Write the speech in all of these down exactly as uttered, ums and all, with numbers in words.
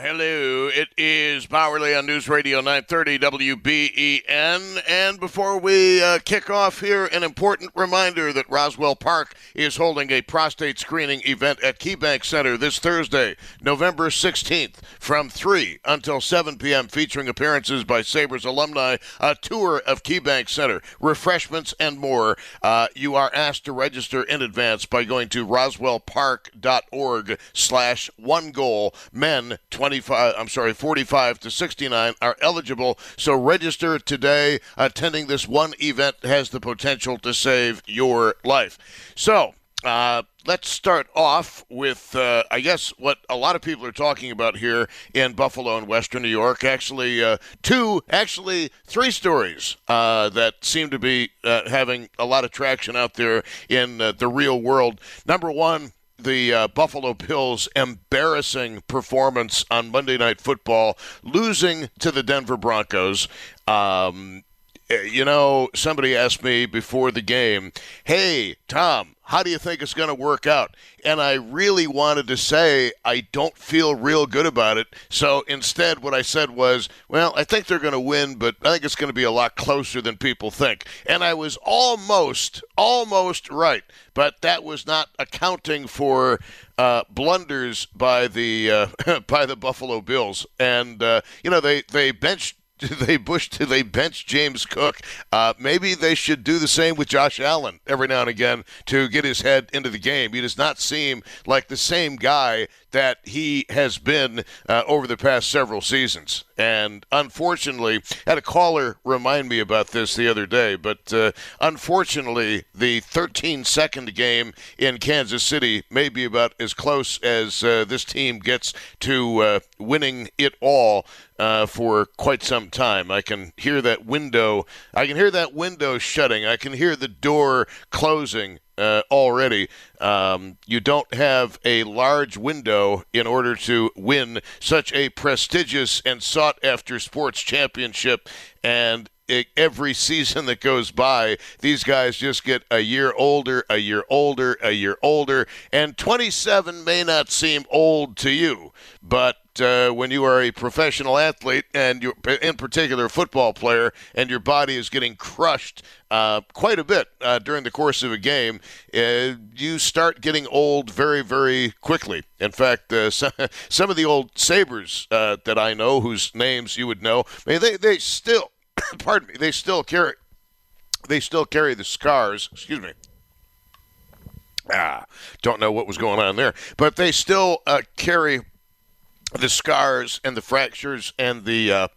hello. It is Bowerly on News Radio nine thirty W B E N. And before we uh, kick off here, an important reminder that Roswell Park is holding a prostate screening event at KeyBank Center this Thursday, November sixteenth, from three until seven p.m., featuring appearances by Sabres alumni, a tour of KeyBank Center, refreshments, and more. Uh, you are asked to register in advance by going to roswellpark.org slash one goal. Men twenty-five, I'm sorry, forty-five to sixty-nine are eligible, so register today. Attending this one event has the potential to save your life. So, uh, let's start off with, uh, I guess, what a lot of people are talking about here in Buffalo and Western New York. Actually, uh, two, actually three stories uh, that seem to be uh, having a lot of traction out there in uh, the real world. Number one, the uh, Buffalo Bills' embarrassing performance on Monday Night Football, losing to the Denver Broncos. Um, you know, somebody asked me before the game, hey, Tom, how do you think it's going to work out? And I really wanted to say I don't feel real good about it. So instead what I said was, well, I think they're going to win, but I think it's going to be a lot closer than people think. And I was almost, almost right. But that was not accounting for uh, blunders by the uh, by the Buffalo Bills. And, uh, you know, they, they benched They pushed. They benched James Cook. Uh, maybe they should do the same with Josh Allen every now and again to get his head into the game. He does not seem like the same guy that he has been uh, over the past several seasons. And unfortunately, I had a caller remind me about this the other day, but uh, unfortunately, the thirteen-second game in Kansas City may be about as close as uh, this team gets to uh, winning it all uh, for quite some time. I can hear that window. I can hear that window shutting. I can hear the door closing. Uh, already. Um, you don't have a large window in order to win such a prestigious and sought-after sports championship, and it, every season that goes by, these guys just get a year older, a year older, a year older, and twenty-seven may not seem old to you, but Uh, when you are a professional athlete, and you're, in particular a football player, and your body is getting crushed uh, quite a bit uh, during the course of a game, uh, you start getting old very, very quickly. In fact, uh, some, some of the old Sabres uh, that I know, whose names you would know, I mean, they, they still, pardon me, they still carry, they still carry the scars, excuse me. Ah, don't know what was going on there, but they still uh, carry the scars and the fractures and the uh,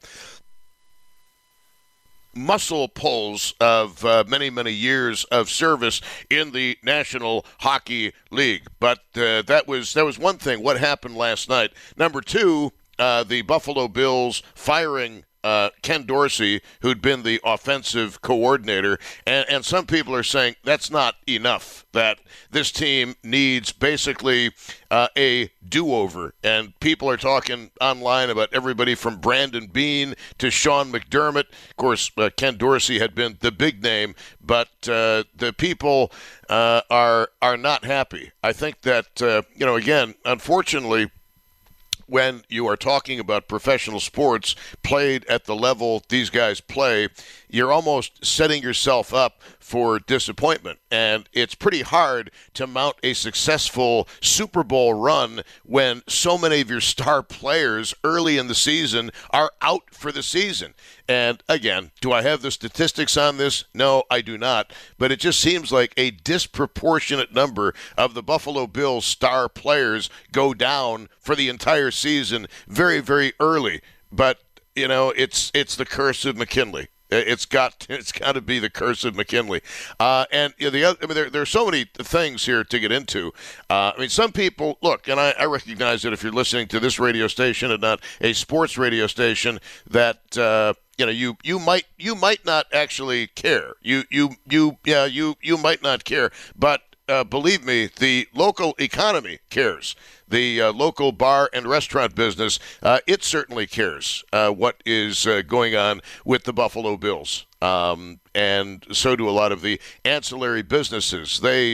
muscle pulls of uh, many, many years of service in the National Hockey League. But uh, that was that was one thing, what happened last night. Number two, uh, the Buffalo Bills firing Uh, Ken Dorsey, who'd been the offensive coordinator, and, and some people are saying that's not enough, that this team needs basically uh, a do-over. And people are talking online about everybody from Brandon Beane to Sean McDermott. Of course, uh, Ken Dorsey had been the big name, but uh, the people uh, are are not happy. I think that, uh, you know, again, unfortunately, when you are talking about professional sports played at the level these guys play, you're almost setting yourself up for disappointment. And it's pretty hard to mount a successful Super Bowl run when so many of your star players early in the season are out for the season. And again, do I have the statistics on this? No, I do not. But it just seems like a disproportionate number of the Buffalo Bills star players go down for the entire season very, very early. But, you know, it's it's the curse of McKinley. It's got it's got to be the curse of McKinley, uh, and you know, the other. I mean, there there are so many things here to get into. Uh, I mean, some people look, and I, I recognize that if you're listening to this radio station and not a sports radio station, that uh, you know you you might you might not actually care. You you you yeah you you might not care, but uh, believe me, the local economy cares. The uh, local bar and restaurant business, uh, it certainly cares uh, what is uh, going on with the Buffalo Bills. Um, and so do a lot of the ancillary businesses. They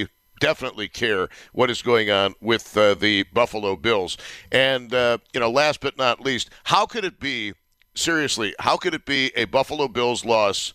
definitely care what is going on with uh, the Buffalo Bills. And, uh, you know, last but not least, how could it be, seriously, how could it be a Buffalo Bills loss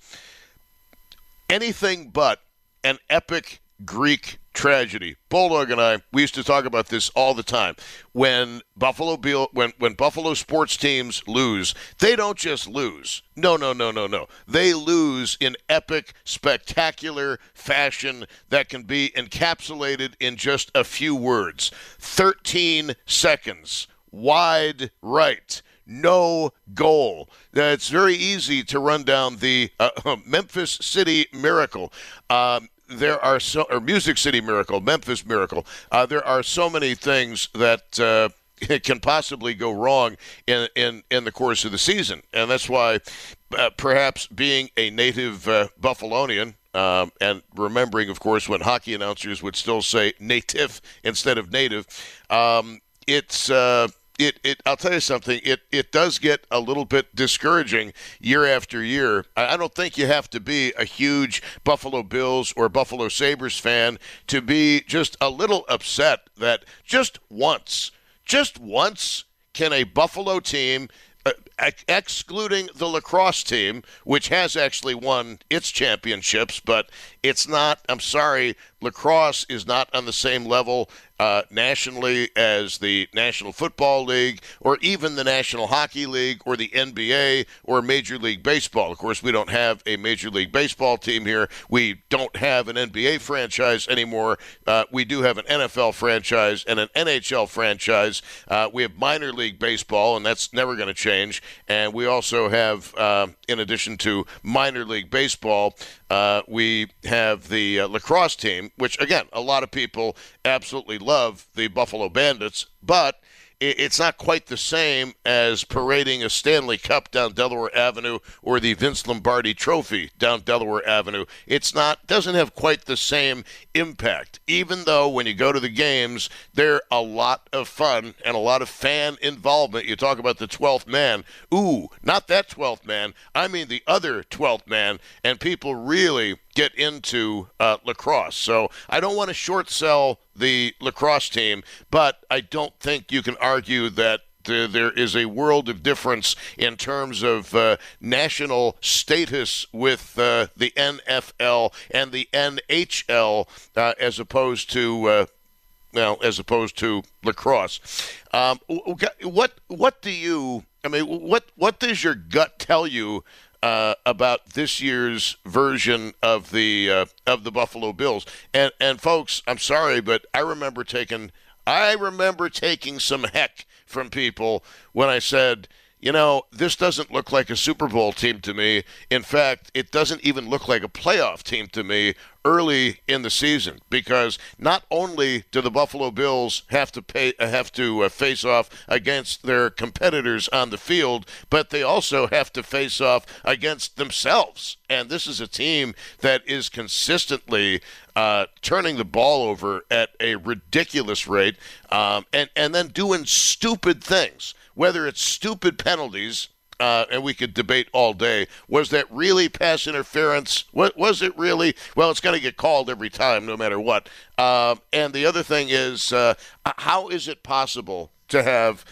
anything but an epic Greek tragedy? Bulldog and I, we used to talk about this all the time. When Buffalo Bill, when when Buffalo sports teams lose, they don't just lose. No, no, no, no, no. They lose in epic, spectacular fashion that can be encapsulated in just a few words. thirteen seconds, wide right. No goal. Uh, it's very easy to run down the uh, Memphis City Miracle. Um, there are so, or Music City Miracle, Memphis Miracle. Uh, there are so many things that uh, can possibly go wrong in, in, in the course of the season. And that's why uh, perhaps being a native uh, Buffalonian, um, and remembering, of course, when hockey announcers would still say native instead of native, um, it's... Uh, It, it, I'll tell you something, it, it does get a little bit discouraging year after year. I don't think you have to be a huge Buffalo Bills or Buffalo Sabres fan to be just a little upset that just once, just once can a Buffalo team, uh, ex- excluding the lacrosse team, which has actually won its championships, but it's not, I'm sorry, lacrosse is not on the same level Uh, nationally as the National Football League or even the National Hockey League or the N B A or Major League Baseball. Of course, we don't have a Major League Baseball team here. We don't have an N B A franchise anymore. Uh, we do have an N F L franchise and an N H L franchise. Uh, we have minor league baseball, and that's never going to change. And we also have, uh, in addition to minor league baseball, uh, we have the uh, lacrosse team, which, again, a lot of people absolutely love the Buffalo Bandits, but it's not quite the same as parading a Stanley Cup down Delaware Avenue or the Vince Lombardi Trophy down Delaware Avenue. It's not, doesn't have quite the same impact, even though when you go to the games, they're a lot of fun and a lot of fan involvement. You talk about the twelfth man. Ooh, not that twelfth man. I mean the other twelfth man, and people really get into uh, lacrosse. So I don't want to short sell the lacrosse team, but I don't think you can argue that uh, there is a world of difference in terms of uh, national status with uh, the N F L and the N H L uh, as opposed to uh, well, as opposed to lacrosse. Um, what what do you? I mean, what what does your gut tell you Uh, about this year's version of the uh, of the Buffalo Bills? And and folks, I'm sorry, but I remember taking I remember taking some heck from people when I said, you know, this doesn't look like a Super Bowl team to me. In fact, it doesn't even look like a playoff team to me early in the season, because not only do the Buffalo Bills have to pay have to uh, face off against their competitors on the field, but they also have to face off against themselves. And this is a team that is consistently uh, turning the ball over at a ridiculous rate, um, and and then doing stupid things. Whether it's stupid penalties, uh, and we could debate all day, was that really pass interference? What was it really? Well, it's going to get called every time, no matter what. Uh, and the other thing is, uh, how is it possible to have?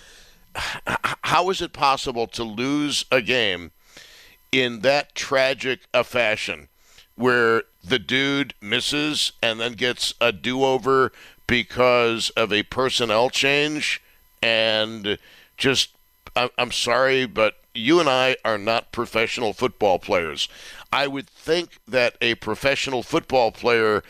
How is it possible to lose a game in that tragic a fashion, where the dude misses and then gets a do-over because of a personnel change? And just, I'm sorry, but you and I are not professional football players. I would think that a professional football player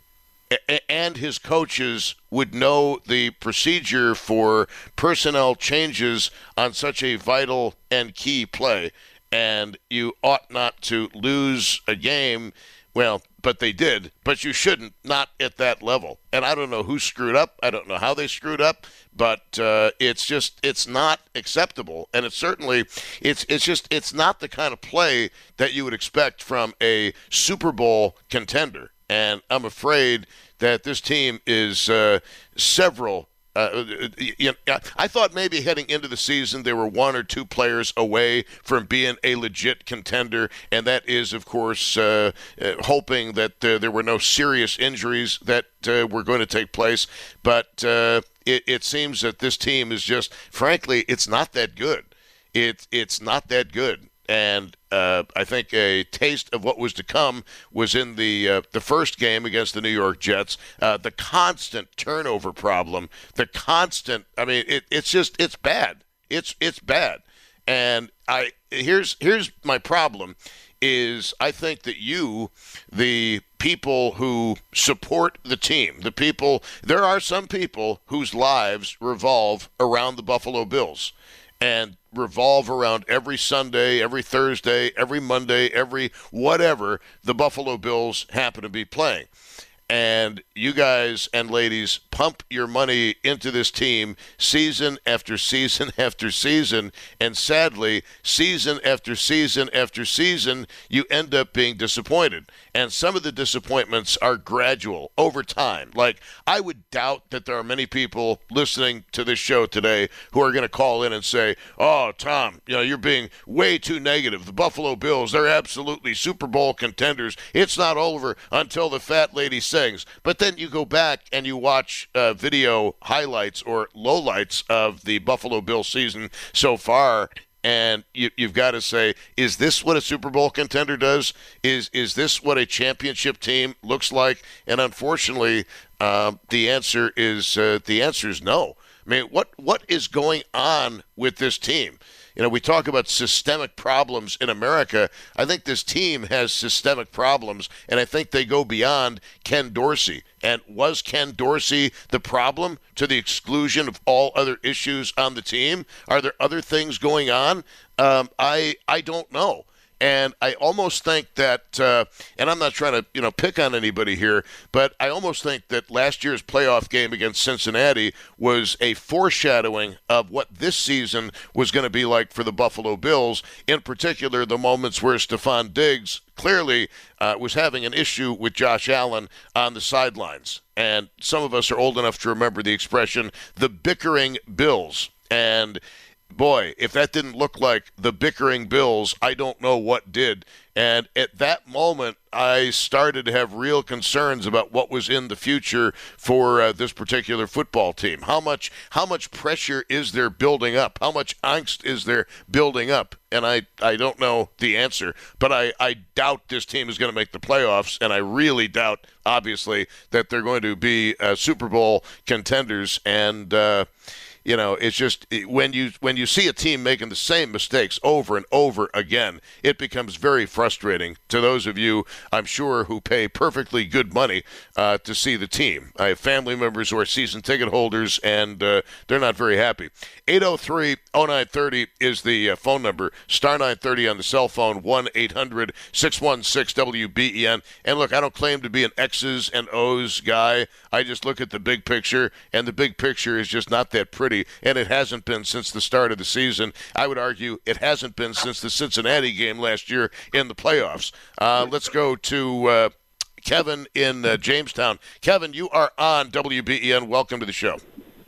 and his coaches would know the procedure for personnel changes on such a vital and key play. And you ought not to lose a game. Well, but they did. But you shouldn't, not at that level. And I don't know who screwed up. I don't know how they screwed up. But uh, it's just, it's not acceptable. And it's certainly, it's it's just, it's not the kind of play that you would expect from a Super Bowl contender. And I'm afraid that this team is uh, several Uh, you know, I thought maybe heading into the season they were one or two players away from being a legit contender, and that is, of course, uh, uh, hoping that uh, there were no serious injuries that uh, were going to take place. But uh, it, it seems that this team is just, frankly, it's not that good. It, it's not that good. And uh, I think a taste of what was to come was in the uh, the first game against the New York Jets. Uh, the constant turnover problem, the constant. I mean, it, it's just it's bad. It's it's bad. And I here's here's my problem. Is I think that you, the people who support the team, the people, there are some people whose lives revolve around the Buffalo Bills. And revolve around every Sunday, every Thursday, every Monday, every whatever the Buffalo Bills happen to be playing. And you guys and ladies pump your money into this team season after season after season. And sadly, season after season after season, you end up being disappointed. And some of the disappointments are gradual over time. Like, I would doubt that there are many people listening to this show today who are going to call in and say, oh, Tom, you know, you're being way too negative. The Buffalo Bills, they're absolutely Super Bowl contenders. It's not over until the fat lady sings. But then you go back and you watch uh, video highlights or lowlights of the Buffalo Bills season so far, and you, you've got to say, is this what a Super Bowl contender does? Is is this what a championship team looks like? And unfortunately, uh, the answer is uh, the answer is no. I mean, what what is going on with this team? You know, we talk about systemic problems in America. I think this team has systemic problems, and I think they go beyond Ken Dorsey. And was Ken Dorsey the problem to the exclusion of all other issues on the team? Are there other things going on? Um, I I don't know. And I almost think that, uh, and I'm not trying to, you know, pick on anybody here, but I almost think that last year's playoff game against Cincinnati was a foreshadowing of what this season was going to be like for the Buffalo Bills, in particular the moments where Stephon Diggs clearly uh, was having an issue with Josh Allen on the sidelines. And some of us are old enough to remember the expression, the bickering Bills. And boy, if that didn't look like the bickering Bills, I don't know what did. And at that moment, I started to have real concerns about what was in the future for uh, this particular football team. How much how much pressure is there building up? How much angst is there building up? And I, I don't know the answer, but I, I doubt this team is going to make the playoffs, and I really doubt, obviously, that they're going to be uh, Super Bowl contenders. And uh You know, it's just when you when you see a team making the same mistakes over and over again, it becomes very frustrating to those of you, I'm sure, who pay perfectly good money uh, to see the team. I have family members who are season ticket holders, and uh, they're not very happy. eight oh three oh nine thirty is the uh, phone number. Star nine thirty on the cell phone, one eight hundred six one six W B E N. And look, I don't claim to be an X's and O's guy. I just look at the big picture, and the big picture is just not that pretty. And it hasn't been since the start of the season. I would argue it hasn't been since the Cincinnati game last year in the playoffs. Uh, let's go to uh, Kevin in uh, Jamestown. Kevin, you are on W B E N. Welcome to the show.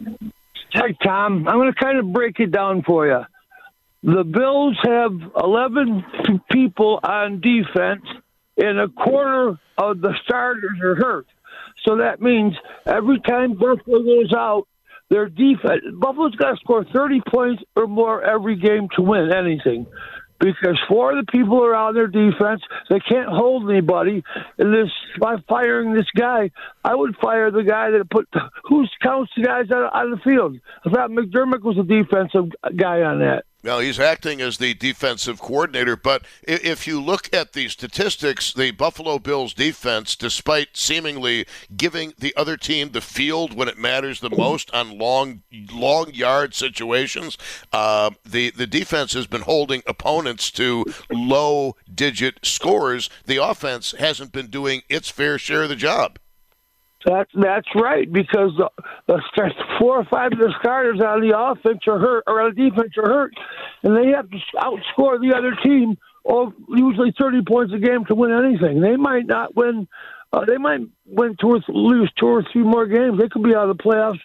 Hi, Tom. I'm going to kind of break it down for you. The Bills have eleven people on defense, and a quarter of the starters are hurt. So that means every time Buffalo goes out, their defense, Buffalo's got to score thirty points or more every game to win anything, because four of the people are on their defense. They can't hold anybody. And this, by firing this guy, I would fire the guy that put who counts the guys on, on the field. I thought McDermott was a defensive guy on that. Now, he's acting as the defensive coordinator, but if you look at the statistics, the Buffalo Bills defense, despite seemingly giving the other team the field when it matters the most on long long yard situations, uh, the, the defense has been holding opponents to low-digit scores. The offense hasn't been doing its fair share of the job. That's that's right, because the, the four or five of the starters on the offense are hurt, or on the defense are hurt, and they have to outscore the other team, or usually thirty points a game to win anything. They might not win. Uh, they might win two or th- lose two or three more games. They could be out of the playoffs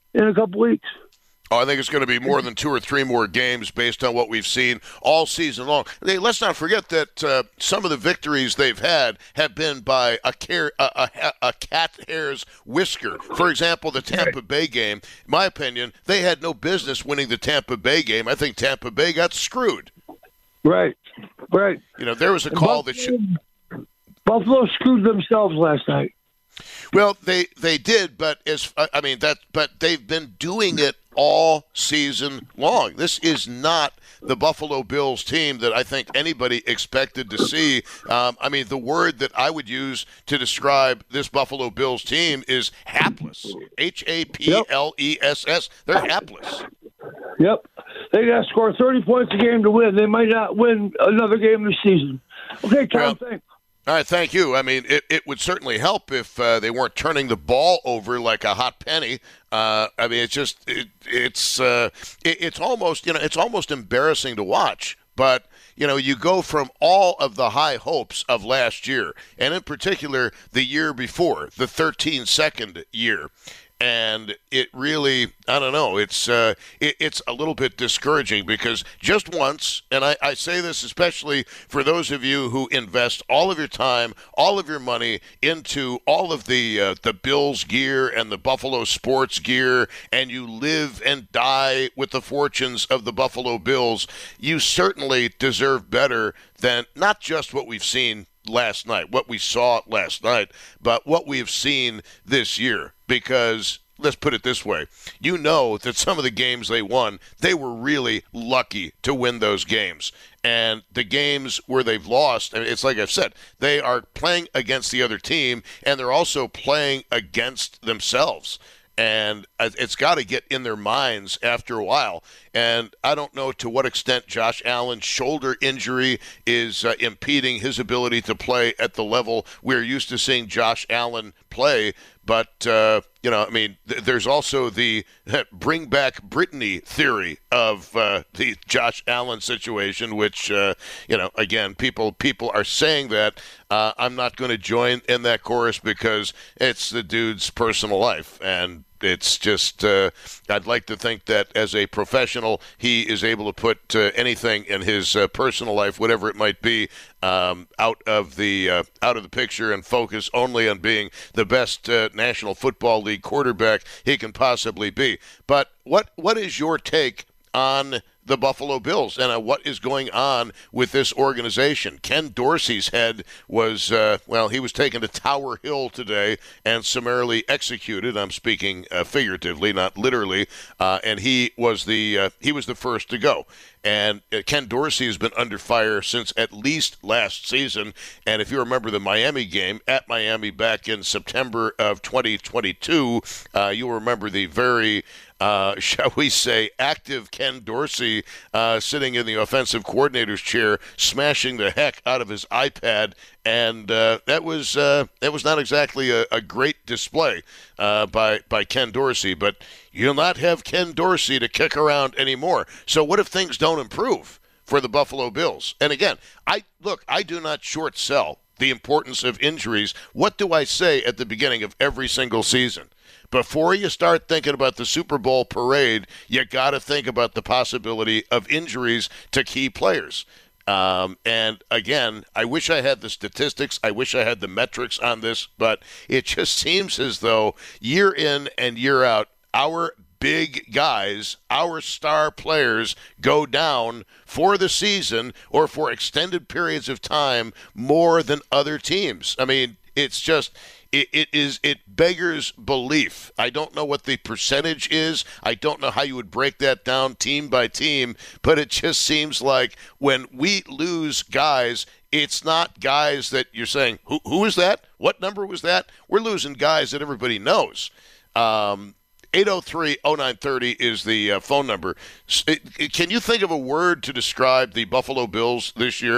in a couple weeks. Oh, I think it's going to be more than two or three more games based on what we've seen all season long. Hey, let's not forget that uh, some of the victories they've had have been by a, care, a, a, a cat hair's whisker. For example, the Tampa Bay game, in my opinion, they had no business winning the Tampa Bay game. I think Tampa Bay got screwed. Right, right. You know, there was a call that should... Buffalo screwed themselves last night. Well, they they did, but as I mean that, but they've been doing it all season long. This is not the Buffalo Bills team that I think anybody expected to see. Um, I mean, the word that I would use to describe this Buffalo Bills team is hapless. H A P L E S S. They're hapless. Yep. They got to score thirty points a game to win. They might not win another game this season. Okay, Tom, well, thanks. All right, thank you. I mean, it, it would certainly help if uh, they weren't turning the ball over like a hot penny. Uh, I mean, it's just it, it's uh, it, it's almost you know it's almost embarrassing to watch. But you know, you go from all of the high hopes of last year, and in particular the year before, the thirteen second year. And it really, I don't know, it's uh, it, it's a little bit discouraging because just once, and I, I say this especially for those of you who invest all of your time, all of your money into all of the uh, the Bills gear and the Buffalo sports gear, and you live and die with the fortunes of the Buffalo Bills, you certainly deserve better than not just what we've seen last night, what we saw last night, but what we've seen this year. Because let's put it this way, you know that some of the games they won, they were really lucky to win those games. And the games where they've lost, I mean, it's like I've said, they are playing against the other team, and they're also playing against themselves. And it's got to get in their minds after a while. And I don't know to what extent Josh Allen's shoulder injury is uh, impeding his ability to play at the level we're used to seeing Josh Allen play. But, uh, you know, I mean, th- there's also the bring back Brittany theory of uh, the Josh Allen situation, which, uh, you know, again, people people are saying that. Uh, I'm not going to join in that chorus because it's the dude's personal life. And it's just, uh, I'd like to think that as a professional, he is able to put uh, anything in his uh, personal life, whatever it might be, um, out of the uh, out of the picture and focus only on being the best uh, National Football League quarterback he can possibly be. But what what is your take on the Buffalo Bills and uh, what is going on with this organization? Ken Dorsey's head was, uh, well, he was taken to Tower Hill today and summarily executed. I'm speaking uh, figuratively, not literally. Uh, and he was the uh, he was the first to go. And uh, Ken Dorsey has been under fire since at least last season. And if you remember the Miami game at Miami back in September of twenty twenty-two, uh, you'll remember the very Uh, shall we say, active Ken Dorsey uh, sitting in the offensive coordinator's chair, smashing the heck out of his iPad, and uh, that was uh, that was not exactly a, a great display uh, by by Ken Dorsey. But you'll not have Ken Dorsey to kick around anymore. So what if things don't improve for the Buffalo Bills? And again, I look, I do not short sell the importance of injuries. What do I say at the beginning of every single season? Before you start thinking about the Super Bowl parade, you got to think about the possibility of injuries to key players. Um, and again, I wish I had the statistics. I wish I had the metrics on this, but it just seems as though year in and year out, our big guys, our star players go down for the season or for extended periods of time more than other teams. I mean, it's just... It, it is it beggars belief. I don't know what the percentage is. I don't know how you would break that down team by team, but it just seems like when we lose guys, it's not guys that you're saying, who who is that? What number was that? We're losing guys that everybody knows. Um, eight oh three oh nine thirty is the uh, phone number. Can you think of a word to describe the Buffalo Bills this year?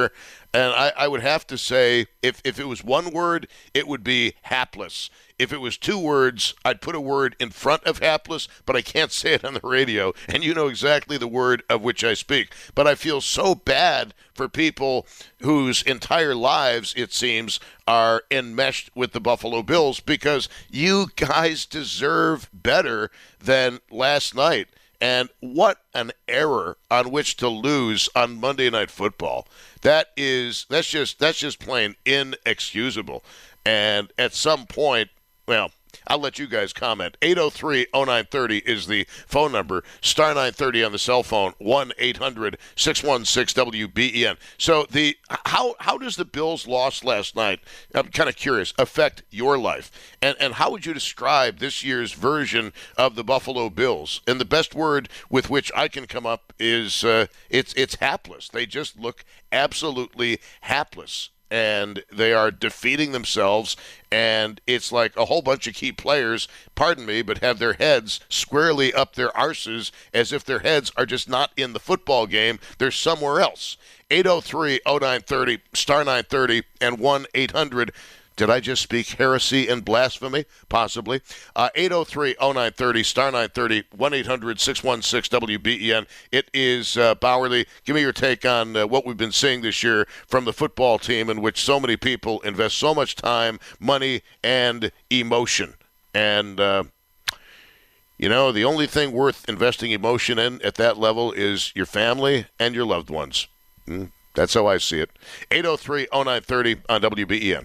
And I, I would have to say, if, if it was one word, it would be hapless. If it was two words, I'd put a word in front of hapless, but I can't say it on the radio, and you know exactly the word of which I speak. But I feel so bad for people whose entire lives, it seems, are enmeshed with the Buffalo Bills, because you guys deserve better than last night. And what an error on which to lose on Monday Night Football. That is, that's just, that's just plain inexcusable. And at some point, well, I'll let you guys comment. eight oh three oh nine thirty is the phone number. Star nine thirty on the cell phone. one eight hundred six one six W B E N. So the how how does the Bills' loss last night, I'm kind of curious, affect your life? And and how would you describe this year's version of the Buffalo Bills? And the best word with which I can come up is uh, it's it's hapless. They just look absolutely hapless. And they are defeating themselves, and it's like a whole bunch of key players, pardon me, but have their heads squarely up their arses as if their heads are just not in the football game. They're somewhere else. eight oh three oh nine thirty, star nine thirty, and one eight hundred. Did I just speak heresy and blasphemy? Possibly. Uh, eight oh three oh nine thirty, star nine thirty, one eight hundred six one six W B E N. It is uh, Bauerle. Give me your take on uh, what we've been seeing this year from the football team, in which so many people invest so much time, money, and emotion. And, uh, you know, the only thing worth investing emotion in at that level is your family and your loved ones. Mm, that's how I see it. eight oh three oh nine thirty on W B E N.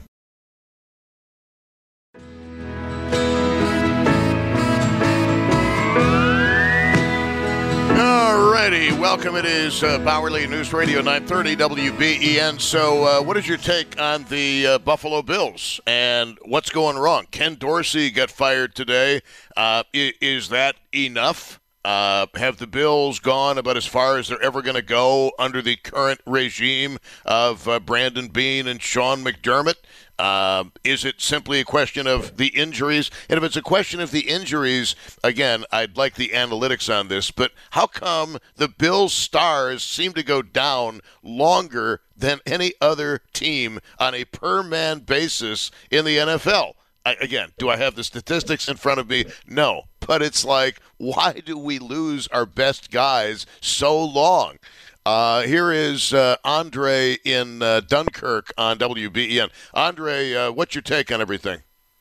Alrighty, welcome. It is uh, Bauerle News Radio nine thirty W B E N. So uh, what is your take on the uh, Buffalo Bills and what's going wrong? Ken Dorsey got fired today. Uh, is, is that enough? Uh, have the Bills gone about as far as they're ever going to go under the current regime of uh, Brandon Beane and Sean McDermott? Uh, is it simply a question of the injuries? And if it's a question of the injuries, again, I'd like the analytics on this, but how come the Bills' stars seem to go down longer than any other team on a per-man basis in the N F L? I, again, do I have the statistics in front of me? No. But it's like, why do we lose our best guys so long? Uh, here is uh, Andre in uh, Dunkirk on W B E N. Andre, uh, what's your take on everything?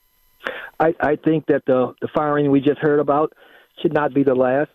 I, I think that the the firing we just heard about should not be the last,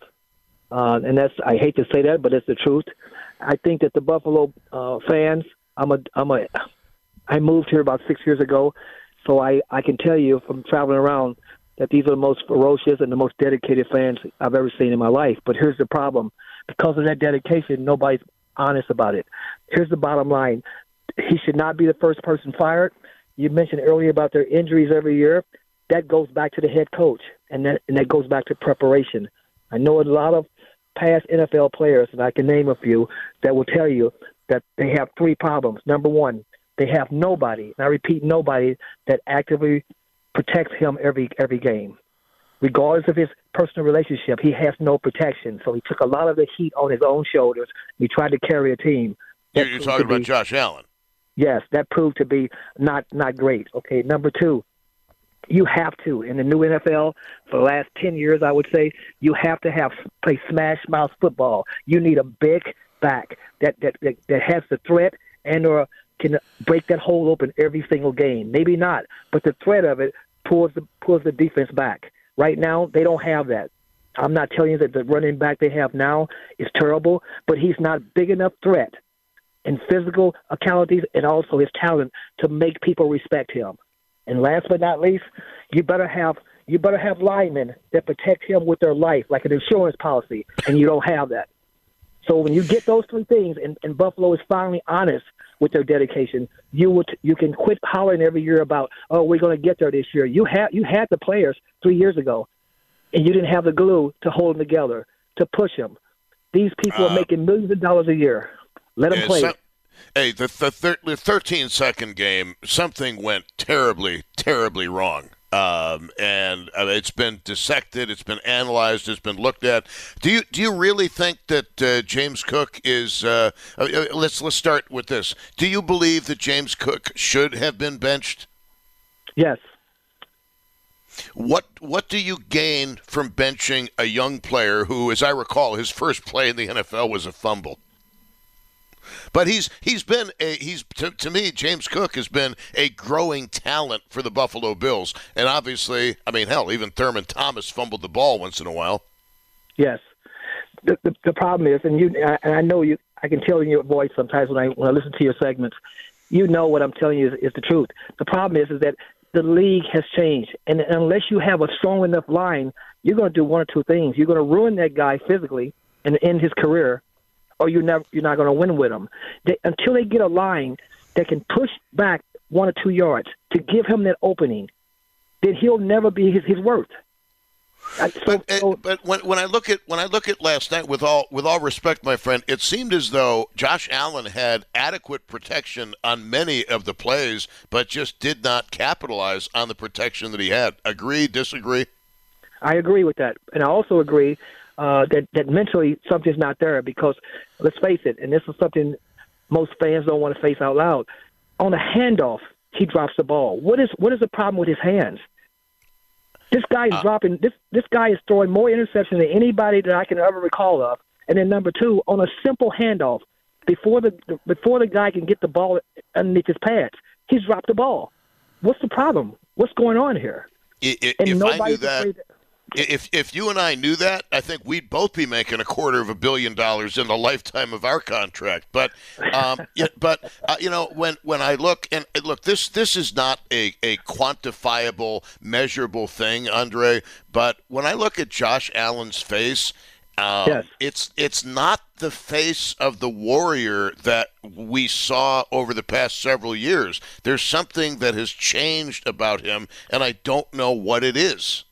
uh, and that's I hate to say that, but it's the truth. I think that the Buffalo uh, fans. I'm a I'm a I moved here about six years ago, so I, I can tell you from traveling around that these are the most ferocious and the most dedicated fans I've ever seen in my life. But here's the problem. Because of that dedication, nobody's honest about it. Here's the bottom line. He should not be the first person fired. You mentioned earlier about their injuries every year. That goes back to the head coach, and that, and that goes back to preparation. I know a lot of past N F L players, and I can name a few, that will tell you that they have three problems. Number one, they have nobody, and I repeat, nobody that actively protects him every every game. Regardless of his personal relationship, he has no protection. So he took a lot of the heat on his own shoulders. He tried to carry a team. You're, you're talking about be, Josh Allen. Yes, that proved to be not, not great. Okay, number two, you have to, in the new N F L, for the last ten years, I would say, you have to have play smash mouth football. You need a big back that, that, that, that has the threat and or can break that hole open every single game. Maybe not, but the threat of it pulls the, pulls the defense back. Right now, they don't have that. I'm not telling you that the running back they have now is terrible, but he's not big enough threat in physical abilities and also his talent to make people respect him. And last but not least, you better have you better have linemen that protect him with their life, like an insurance policy, and you don't have that. So when you get those three things, and, and Buffalo is finally honest with their dedication, you would you can quit hollering every year about, oh, we're going to get there this year. You had you had the players three years ago, and you didn't have the glue to hold them together, to push them. These people uh, are making millions of dollars a year. Let them yeah, play. So, hey, the the, thir- the thirteen-second game, something went terribly, terribly wrong. Um, and uh, it's been dissected, it's been analyzed, it's been looked at. Do you do you really think that uh, James Cook is? Uh, uh, let's let's start with this. Do you believe that James Cook should have been benched? Yes. What what do you gain from benching a young player who, as I recall, his first play in the N F L was a fumble? But he's he's been a he's to, to me James Cook has been a growing talent for the Buffalo Bills, and obviously, I mean, hell, even Thurman Thomas fumbled the ball once in a while. Yes, the the, the problem is, and you and I know you, I can tell in your voice sometimes when I when I listen to your segments, you know what I'm telling you is, is the truth. The problem is, is that the league has changed, and unless you have a strong enough line, you're going to do one or two things. You're going to ruin that guy physically and end his career, or you're never you're not going to win with him. They, until they get a line that can push back one or two yards to give him that opening, then he'll never be his, his worth. So, but so, but when when I look at when I look at last night, with all with all respect, my friend, it seemed as though Josh Allen had adequate protection on many of the plays, but just did not capitalize on the protection that he had. Agree? Disagree? I agree with that, and I also agree uh, that that mentally something's not there because let's face it, and this is something most fans don't want to face out loud. On a handoff, he drops the ball. What is what is the problem with his hands? This guy is uh, dropping. This this guy is throwing more interceptions than anybody that I can ever recall of. And then number two, on a simple handoff, before the before the guy can get the ball underneath his pads, he's dropped the ball. What's the problem? What's going on here? If, if I knew that, if if you and I knew that, I think we'd both be making a quarter of a billion dollars in the lifetime of our contract. But, um, yeah, but uh, you know, when when I look and look, this this is not a, a quantifiable, measurable thing, Andre. But when I look at Josh Allen's face, um, yes. it's it's not the face of the warrior that we saw over the past several years. There's something that has changed about him, and I don't know what it is.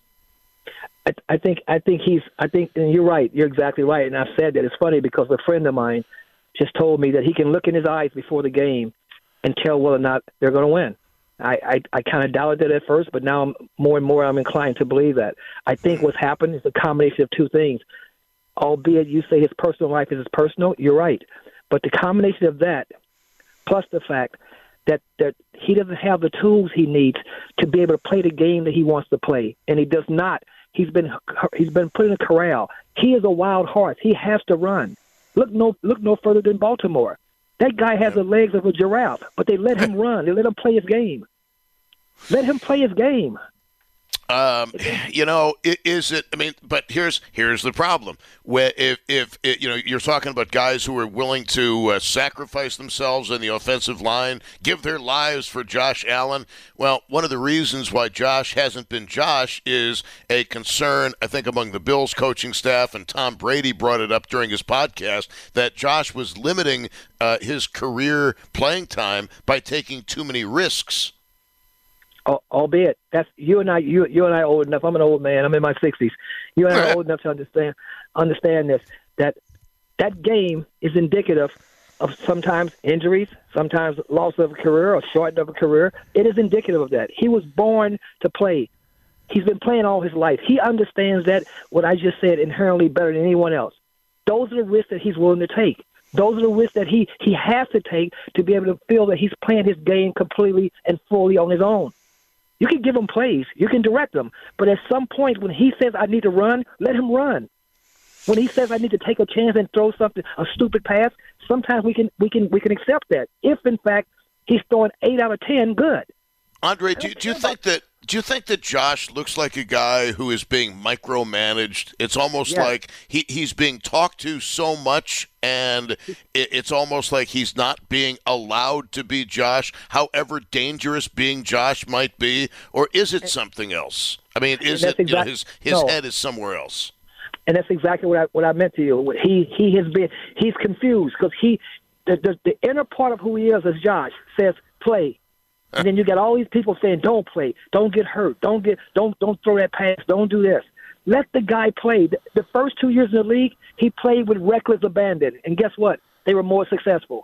I, I think I think he's I think and you're right. You're exactly right. And I've said that. It's funny because a friend of mine just told me that he can look in his eyes before the game and tell whether or not they're going to win. I, I, I kind of doubted that at first, but now I'm, more and more I'm inclined to believe that. I think what's happened is a combination of two things. Albeit you say his personal life is his personal, you're right. But the combination of that plus the fact that, that he doesn't have the tools he needs to be able to play the game that he wants to play, and he does not. He's been he's been put in a corral. He is a wild horse. He has to run. Look no look no further than Baltimore. That guy has the legs of a giraffe, but they let him run. They let him play his game. Let him play his game. Um, you know, is it? I mean, but here's here's the problem. Where if if it, you know, you're talking about guys who are willing to uh, sacrifice themselves in the offensive line, give their lives for Josh Allen. Well, one of the reasons why Josh hasn't been Josh is a concern, I think, among the Bills coaching staff, and Tom Brady brought it up during his podcast that Josh was limiting uh, his career playing time by taking too many risks. Albeit that's you and I. You you and I are old enough. I'm an old man. I'm in my sixties. You and I are old enough to understand understand this. That that game is indicative of sometimes injuries, sometimes loss of a career or shortening of a career. It is indicative of that. He was born to play. He's been playing all his life. He understands that. What I just said inherently better than anyone else. Those are the risks that he's willing to take. Those are the risks that he he has to take to be able to feel that he's playing his game completely and fully on his own. You can give him plays. You can direct him. But at some point when he says, I need to run, let him run. When he says, I need to take a chance and throw something, a stupid pass, sometimes we can we can, we can accept that. If, in fact, he's throwing eight out of ten, good. Andre, do, do you think that do you think that Josh looks like a guy who is being micromanaged? It's almost yes. like he, he's being talked to so much, and it, it's almost like he's not being allowed to be Josh, however dangerous being Josh might be. Or is it something else? I mean, is it exact, you know, his his no. head is somewhere else? And that's exactly what I what I meant to you. He he has been he's confused because he the, the the inner part of who he is as Josh says play. And then you got all these people saying, "Don't play, don't get hurt, don't get, don't, don't throw that pass, don't do this." Let the guy play. The, the first two years in the league, he played with reckless abandon, and guess what? They were more successful.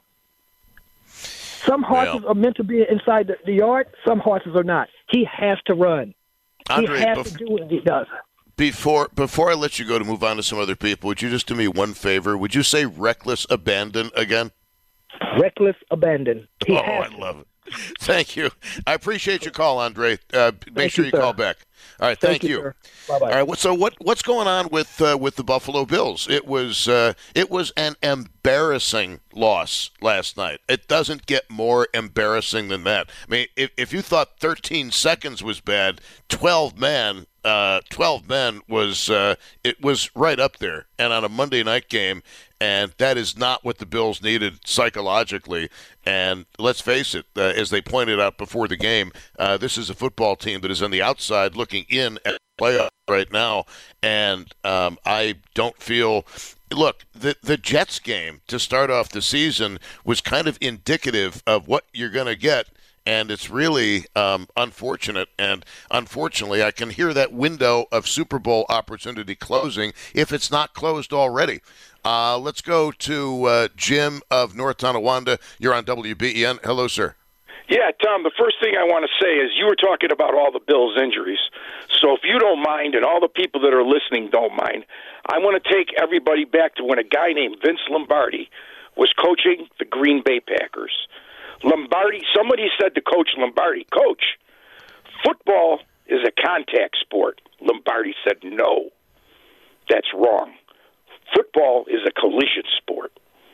Some horses well. are meant to be inside the, the yard. Some horses are not. He has to run. Andre, he has bef- to do what he does. Before before I let you go to move on to some other people, would you just do me one favor? Would you say reckless abandon again? Reckless abandon. He oh, has I to. love it. Thank you. I appreciate your call, Andre. Uh, make Thank sure you, you sir. call back. All right, thank, Thank you, you. sir. Bye-bye. All right, what, so what what's going on with uh, with the Buffalo Bills? It was uh, it was an embarrassing loss last night. It doesn't get more embarrassing than that. I mean, if if you thought thirteen seconds was bad, twelve man. Uh, twelve men was uh, it was right up there, and on a Monday night game, and that is not what the Bills needed psychologically. And let's face it, uh, as they pointed out before the game, uh, this is a football team that is on the outside looking in at the playoffs right now, and um, I don't feel. Look, the the Jets game to start off the season was kind of indicative of what you're going to get. And it's really um, unfortunate. And unfortunately, I can hear that window of Super Bowl opportunity closing if it's not closed already. Uh, let's go to uh, Jim of North Tonawanda. You're on W B E N. Hello, sir. Yeah, Tom, the first thing I want to say is you were talking about all the Bills' injuries. So if you don't mind, and all the people that are listening don't mind, I want to take everybody back to when a guy named Vince Lombardi was coaching the Green Bay Packers. Lombardi, somebody said to Coach Lombardi, Coach, football is a contact sport. Lombardi said, no, that's wrong. Football is a collision sport.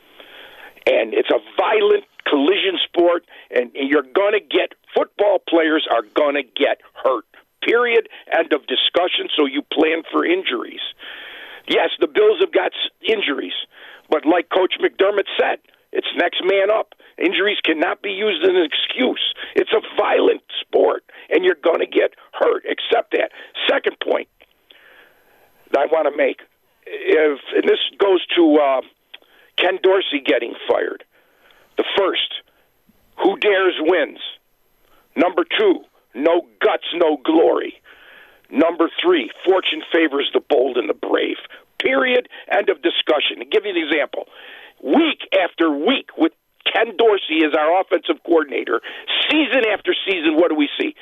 And it's a violent collision sport, and you're going to get, football players are going to get hurt, period, end of discussion, so you plan for injuries. Yes, the Bills have got injuries, but like Coach McDermott said, it's next man up. Injuries cannot be used as an excuse. It's a violent sport, and you're going to get hurt. Accept that. Second point that I want to make, if, and this goes to uh, Ken Dorsey getting fired. The first, who dares wins. Number two, no guts, no glory. Number three, fortune favors the bold and the brave. Period. End of discussion. To give you an example, week after week with Ken Dorsey as our offensive coordinator, season after season, what do we see?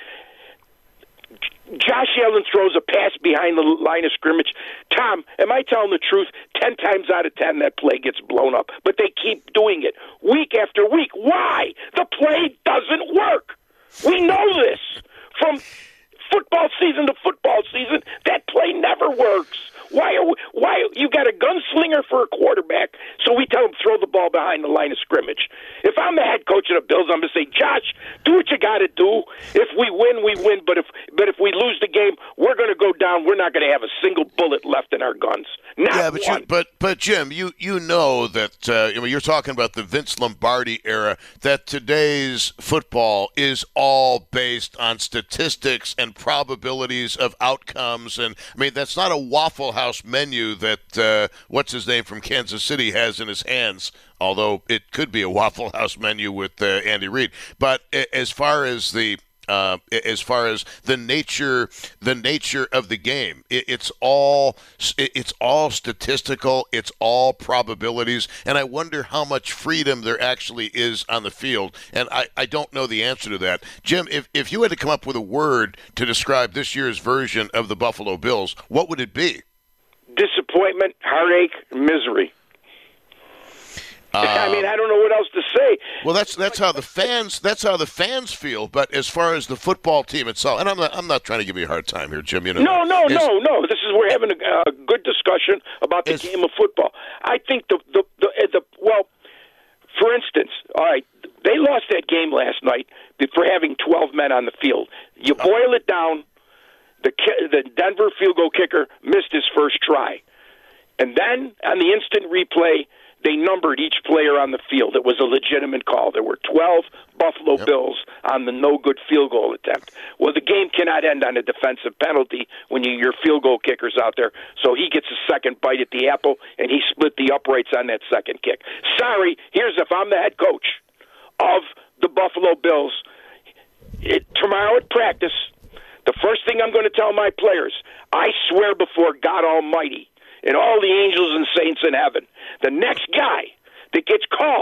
Josh Allen throws a pass behind the line of scrimmage. Tom, am I telling the truth? Ten times out of ten, that play gets blown up. But they keep doing it week after week. Why? The play doesn't work. We know this. From football season to football season, that play never works. Why are we, why you got a gunslinger for a quarterback, so we tell him throw the ball behind the line of scrimmage. If I'm the head coach of the Bills, I'm going to say, Josh, do what you got to do. If we win, we win. But if but if we lose the game, we're going to go down. We're not going to have a single bullet left in our guns. Not yeah, but one. you, but but Jim, you you know that uh, I mean, you're talking about the Vince Lombardi era. That today's football is all based on statistics and probabilities of outcomes, and I mean that's not a Waffle House menu that uh, what's his name from Kansas City has in his hands. Although it could be a Waffle House menu with uh, Andy Reid. But as far as the uh, as far as the nature the nature of the game, it, it's all it's all statistical. It's all probabilities, and I wonder how much freedom there actually is on the field. And I, I don't know the answer to that, Jim. If if you had to come up with a word to describe this year's version of the Buffalo Bills, what would it be? Disappointment, heartache, misery. Uh, I mean, I don't know what else to say. Well, that's that's how the fans that's how the fans feel. But as far as the football team itself, and I'm not I'm not trying to give you a hard time here, Jim. You know, no, no, is, no, no. This is we're having a, a good discussion about the is, game of football. I think the the, the the well, for instance, all right, they lost that game last night for having twelve men on the field. You boil it down, the the Denver field goal kicker missed his first try, and then on the instant replay, they numbered each player on the field. It was a legitimate call. There were twelve Buffalo yep. Bills on the no-good field goal attempt. Well, the game cannot end on a defensive penalty when you, your field goal kicker's out there, so he gets a second bite at the apple, and he split the uprights on that second kick. Sorry, here's if I'm the head coach of the Buffalo Bills. It, tomorrow at practice, the first thing I'm going to tell my players, I swear before God Almighty and all the angels and saints in heaven, the next guy that gets called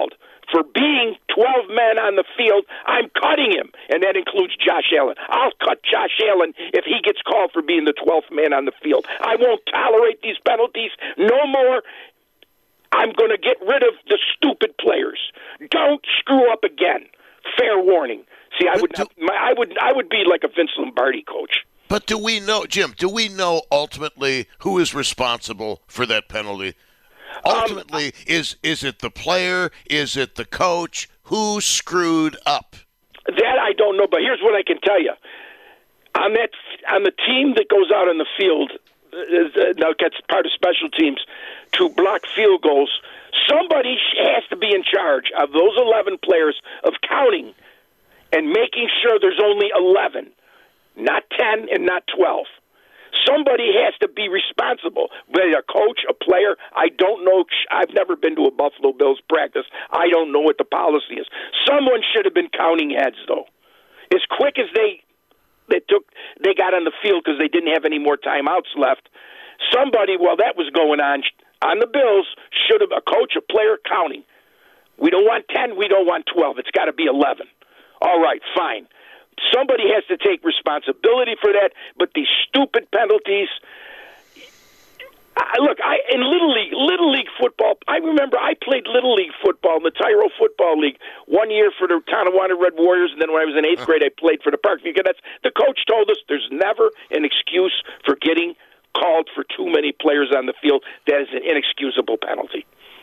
for being twelve men on the field, I'm cutting him, and that includes Josh Allen. I'll cut Josh Allen if he gets called for being the twelfth man on the field. I won't tolerate these penalties no more. I'm going to get rid of the stupid players. Don't screw up again. Fair warning. See, I would, not, my, I would, I would be like a Vince Lombardi coach. But do we know, Jim? Do we know ultimately who is responsible for that penalty? Ultimately, um, is is it the player? Is it the coach? Who screwed up? That I don't know. But here's what I can tell you: on that, on the team that goes out on the field, uh, now gets part of special teams to block field goals. Somebody has to be in charge of those eleven players of counting and making sure there's only eleven, not ten and not twelve. Somebody has to be responsible. Whether a coach, a player, I don't know. I've never been to a Buffalo Bills practice. I don't know what the policy is. Someone should have been counting heads, though. As quick as they they took, they got on the field because they didn't have any more timeouts left. Somebody, while that was going on, on the Bills, should have, a coach, a player, counting. We don't want ten, we don't want twelve. It's got to be eleven. All right, fine. Somebody has to take responsibility for that, but these stupid penalties. I, look, I in Little League, Little League football, I remember I played Little League football in the Tyrell Football League one year for the Tonawanda Red Warriors, and then when I was in eighth grade, I played for the Parkview Cadets. The coach told us there's never an excuse for getting called for too many players on the field. That is an inexcusable penalty.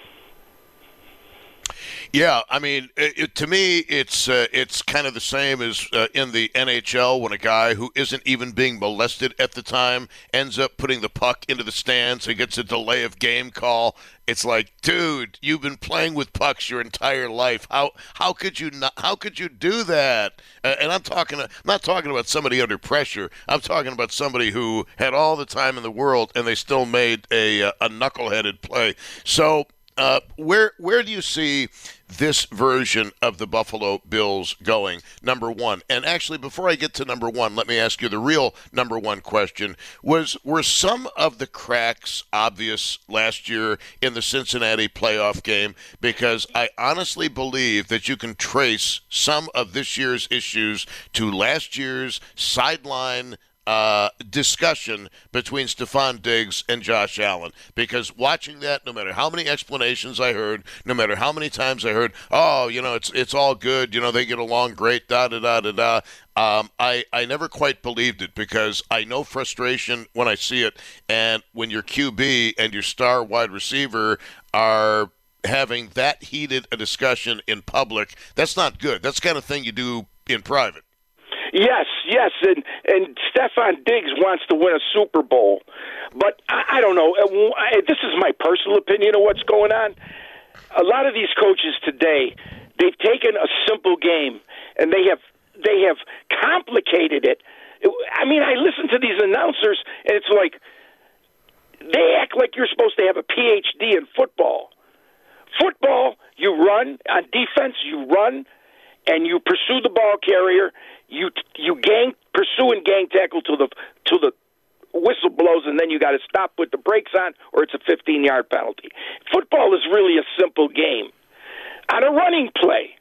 Yeah, I mean, it, it, to me, it's uh, it's kind of the same as uh, in the N H L when a guy who isn't even being molested at the time ends up putting the puck into the stands and gets a delay of game call. It's like, dude, you've been playing with pucks your entire life. How how could you not? How could you do that? Uh, and I'm talking, I'm not talking about somebody under pressure. I'm talking about somebody who had all the time in the world and they still made a a knuckleheaded play. So. Uh, where where do you see this version of the Buffalo Bills going, number one? And actually, before I get to number one, let me ask you the real number one question. Was Were some of the cracks obvious last year in the Cincinnati playoff game? Because I honestly believe that you can trace some of this year's issues to last year's sideline Uh, discussion between Stephon Diggs and Josh Allen. Because watching that, no matter how many explanations I heard, no matter how many times I heard, oh, you know, it's it's all good, you know, they get along great, da da da da da. Um, I I never quite believed it because I know frustration when I see it, and when your Q B and your star wide receiver are having that heated a discussion in public, that's not good. That's the kind of thing you do in private. Yes, yes, and and Stephon Diggs wants to win a Super Bowl, but I, I don't know. I, this is my personal opinion of what's going on. A lot of these coaches today, they've taken a simple game and they have they have complicated it. I mean, I listen to these announcers and it's like they act like you're supposed to have a P H D in football. Football, you run on defense, you run, and you pursue the ball carrier. You you gang pursue and gang tackle to the to the whistle blows, and then you got to stop with the brakes on, or it's a fifteen-yard penalty. Football is really a simple game. On a running play,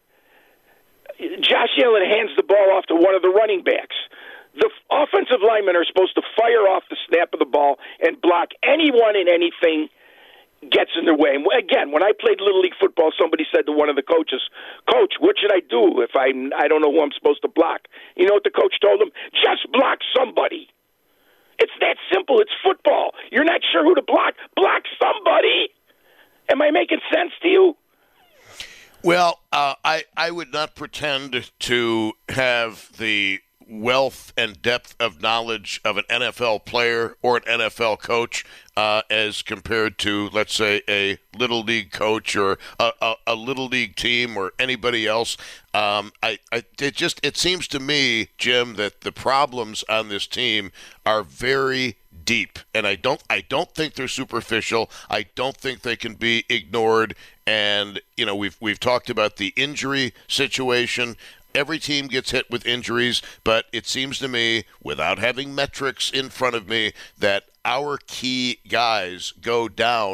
Josh Allen hands the ball off to one of the running backs. The offensive linemen are supposed to fire off the snap of the ball and block anyone and anything gets in their way. And again, when I played Little League football, somebody said to one of the coaches, "Coach, what should I do if I I don't know who I'm supposed to block?" You know what the coach told him? Just block somebody. It's that simple. It's football. You're not sure who to block. Block somebody. Am I making sense to you? Well, uh, I, I would not pretend to have the wealth and depth of knowledge of an N F L player or an N F L coach uh, as compared to, let's say, a Little League coach or a, a, a Little League team or anybody else. Um, I, I it just it seems to me, Jim, that the problems on this team are very deep, and I don't I don't think they're superficial. I don't think they can be ignored. And you know, we've we've talked about the injury situation. Every team gets hit with injuries, but it seems to me, without having metrics in front of me, that our key guys go down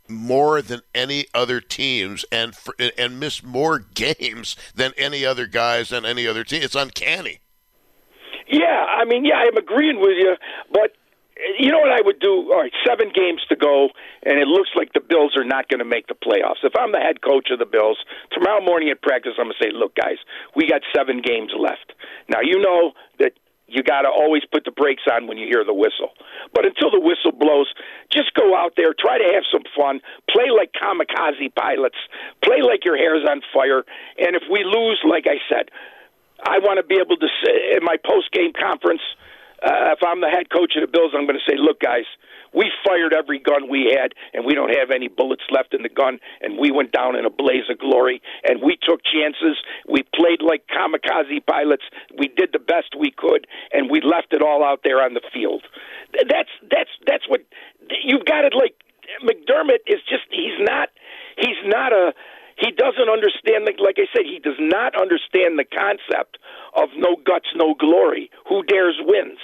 more than any other teams and for, and miss more games than any other guys on any other team. It's uncanny. Yeah, I mean, yeah, I'm agreeing with you, but you know what I would do? All right, seven games to go, and it looks like the Bills are not going to make the playoffs. If I'm the head coach of the Bills, tomorrow morning at practice, I'm going to say, look, guys, we got seven games left. Now, you know that you got to always put the brakes on when you hear the whistle. But until the whistle blows, just go out there, try to have some fun, play like kamikaze pilots, play like your hair's on fire, and if we lose, like I said, I want to be able to say in my post-game conference, uh, if I'm the head coach of the Bills, I'm going to say, look, guys, we fired every gun we had, and we don't have any bullets left in the gun, and we went down in a blaze of glory, and we took chances. We played like kamikaze pilots. We did the best we could, and we left it all out there on the field. That's that's that's what you've got it. Like McDermott is just he's not he's not a he doesn't understand the, like I said, he does not understand the concept of no guts, no glory. Who dares wins.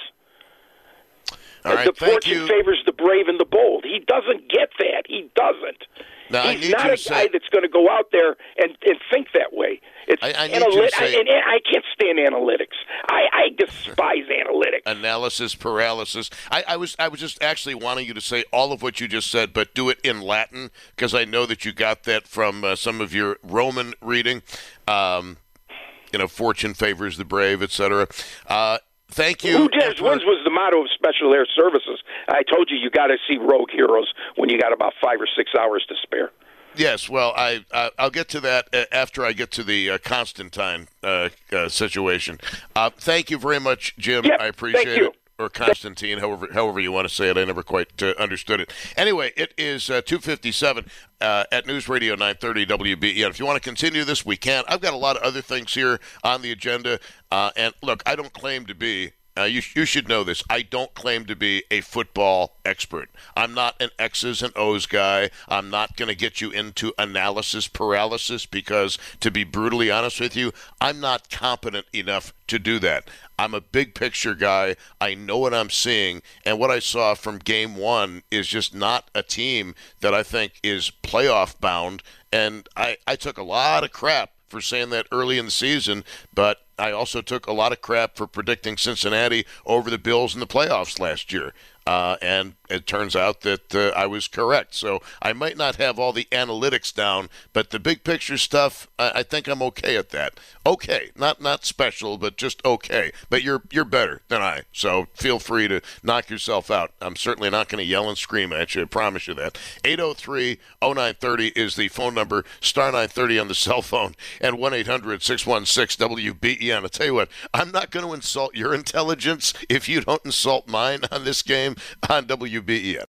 All right, the thank fortune you. favors the brave and the bold. He doesn't get that. He doesn't. Now, I He's need not you a to guy say- that's going to go out there and, and think that way. It's I- I need analy- you to say- I, and, and I can't stand analytics. I, I despise analytics. Analysis paralysis. I, I was I was just actually wanting you to say all of what you just said, but do it in Latin because I know that you got that from uh, some of your Roman reading. Um, you know, fortune favors the brave, et cetera. Uh, thank you. Who dares Emperor. wins was the motto of Special Air Services. I told you you got to see Rogue Heroes when you got about five or six hours to spare. Yes, well, I, I I'll get to that uh, after I get to the uh, Constantine uh, uh, situation. Uh, thank you very much, Jim. Yep, I appreciate thank you. it. Or Constantine, however however you want to say it. I never quite uh, understood it. Anyway, it is uh, two fifty-seven uh, at News Radio nine thirty W B E N. If you want to continue this, we can. I've got a lot of other things here on the agenda. Uh, and look, I don't claim to be. Uh, you, you should know this. I don't claim to be a football expert. I'm not an X's and O's guy. I'm not going to get you into analysis paralysis because, to be brutally honest with you, I'm not competent enough to do that. I'm a big picture guy. I know what I'm seeing, and what I saw from game one is just not a team that I think is playoff bound, and I, I took a lot of crap for saying that early in the season, but I also took a lot of crap for predicting Cincinnati over the Bills in the playoffs last year. Uh, and it turns out that uh, I was correct. So I might not have all the analytics down, but the big picture stuff, I, I think I'm okay at that. Okay, not not special, but just okay. But you're you're better than I, so feel free to knock yourself out. I'm certainly not going to yell and scream at you. I promise you that. eight oh three oh nine thirty is the phone number, star nine thirty on the cell phone, and one eight hundred six one six W B E N. I'll tell you what, I'm not going to insult your intelligence if you don't insult mine on this game on W B E N.